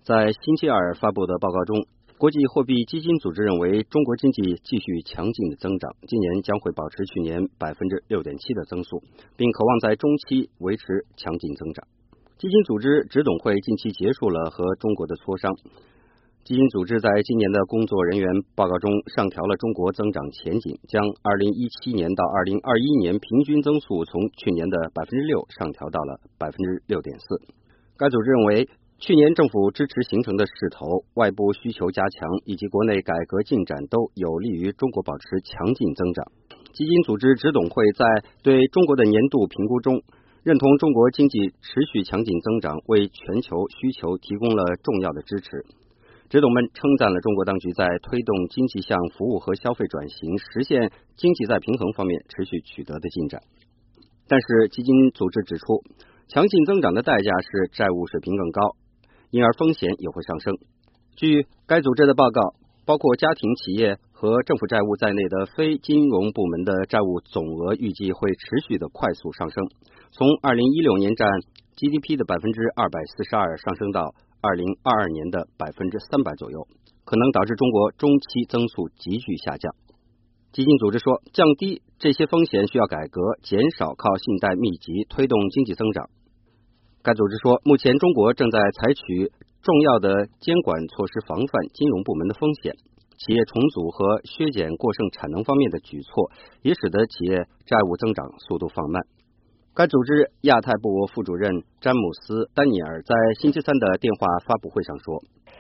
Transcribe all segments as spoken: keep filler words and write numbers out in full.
在星期二发布的报告中，国际货币基金组织认为，中国经济继续强劲的增长，今年将会保持去年 百分之六点七 的增速，并渴望在中期维持强劲增长。基金组织执董会近期结束了和中国的磋商。基金组织在今年的工作人员报告中上调了中国增长前景，将二零一七年到二零二一年平均增速从去年的 百分之六 上调到了 百分之六点四。该组织认为，去年政府支持形成的势头、外部需求加强以及国内改革进展都有利于中国保持强劲增长。基金组织执董会在对中国的年度评估中，认同中国经济持续强劲增长为全球需求提供了重要的支持。执董们称赞了中国当局在推动经济向服务和消费转型、实现经济再平衡方面持续取得的进展。但是基金组织指出，强劲增长的代价是债务水平更高，因而风险也会上升。据该组织的报告，包括家庭、企业和政府债务在内的非金融部门的债务总额预计会持续的快速上升，从二零一六年占 G D P 的 百分之二百四十二 上升到二零二二年的 百分之三百 左右，可能导致中国中期增速急剧下降。基金组织说，降低这些风险需要改革，减少靠信贷密集推动经济增长。该组织说，目前中国正在采取重要的监管措施防范金融部门的风险，企业重组和削减过剩产能方面的举措也使得企业债务增长速度放慢。该组织亚太部副主任詹姆斯·丹尼尔在星期三的电话发布会上说，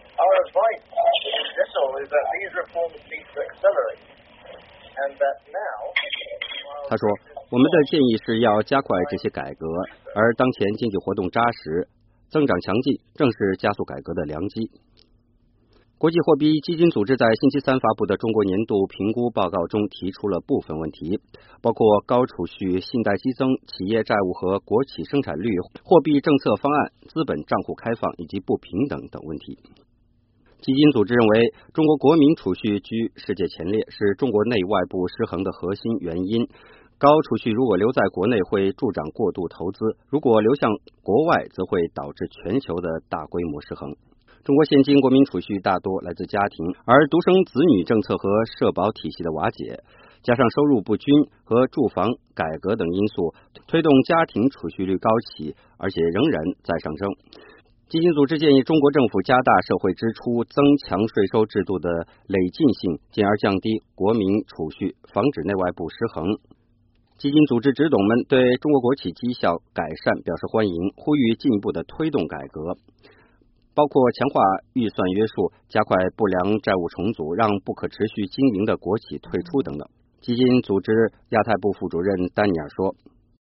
他说，我们的建议是要加快这些改革，而当前经济活动扎实，增长强劲，正是加速改革的良机。国际货币基金组织在星期三发布的中国年度评估报告中提出了部分问题，包括高储蓄、信贷激增、企业债务和国企生产率、货币政策方案、资本账户开放以及不平等等问题。基金组织认为，中国国民储蓄居世界前列，是中国内外部失衡的核心原因。高储蓄如果留在国内会助长过度投资，如果流向国外则会导致全球的大规模失衡。中国现今国民储蓄大多来自家庭，而独生子女政策和社保体系的瓦解，加上收入不均和住房改革等因素，推动家庭储蓄率高企，而且仍然在上升。基金组织建议中国政府加大社会支出，增强税收制度的累进性，进而降低国民储蓄，防止内外部失衡。基金组织执董们对中国国企绩效改善表示欢迎，呼吁进一步的推动改革，包括强化预算约束、加快不良债务重组、让不可持续经营的国企退出等等。基金组织亚太部副主任丹尼尔说，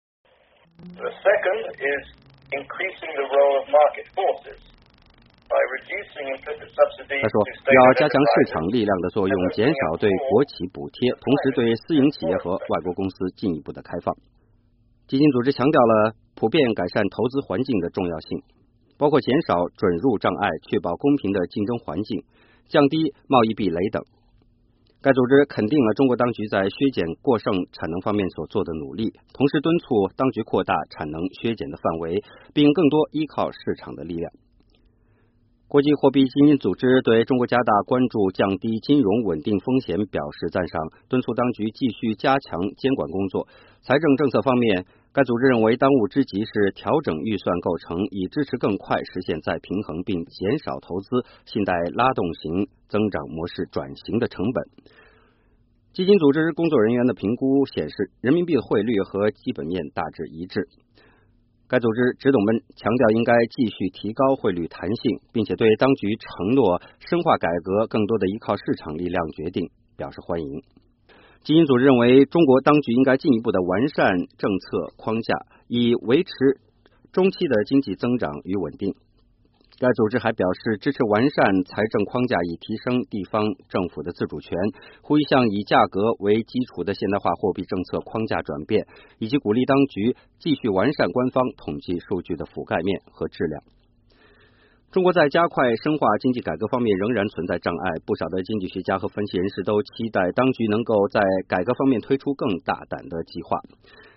The second is increasing the role of market forces by reducing implicit subsidies. 他说，要加强市场力量的作用，减少对国企补贴，同时对私营企业和外国公司进一步的开放。基金组织强调了普遍改善投资环境的重要性，包括减少准入障碍，确保公平的竞争环境，降低贸易壁垒等。该组织肯定了中国当局在削减过剩产能方面所做的努力，同时敦促当局扩大产能削减的范围，并更多依靠市场的力量。国际货币基金组织对中国加大关注降低金融稳定风险表示赞赏，敦促当局继续加强监管工作。财政政策方面，该组织认为当务之急是调整预算构成，以支持更快实现再平衡，并减少投资信贷拉动型增长模式转型的成本。基金组织工作人员的评估显示，人民币的汇率和基本面大致一致。该组织执董们强调应该继续提高汇率弹性，并且对当局承诺深化改革更多的依靠市场力量决定表示欢迎。基金组织认为，中国当局应该进一步的完善政策框架，以维持中期的经济增长与稳定。该组织还表示支持完善财政框架，以提升地方政府的自主权，呼吁向以价格为基础的现代化货币政策框架转变，以及鼓励当局继续完善官方统计数据的覆盖面和质量。中国在加快深化经济改革方面仍然存在障碍，不少的经济学家和分析人士都期待当局能够在改革方面推出更大胆的计划。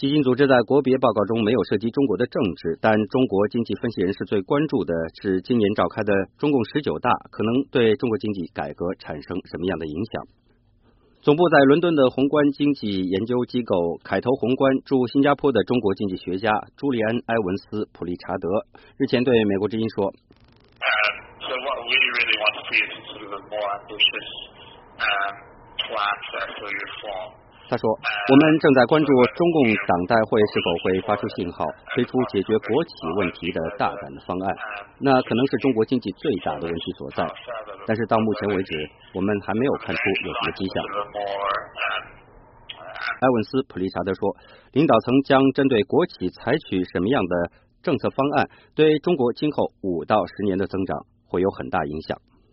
基金组织在国别报告中没有涉及中国的政治，但中国经济分析人士最关注的是今年召开的中共十九大可能对中国经济改革产生什么样的影响。总部在伦敦的宏观经济研究机构凯投宏观驻新加坡的中国经济学家朱利安·埃文斯·普利查德日前对美国之音说，他说，我们正在关注中共党代会是否会发出信号，推出解决国企问题的大胆的方案，那可能是中国经济最大的问题所在，但是到目前为止我们还没有看出有什么迹象。埃文斯·普利查德说，领导层将针对国企采取什么样的政策方案，对中国今后五到十年的增长会有很大影响。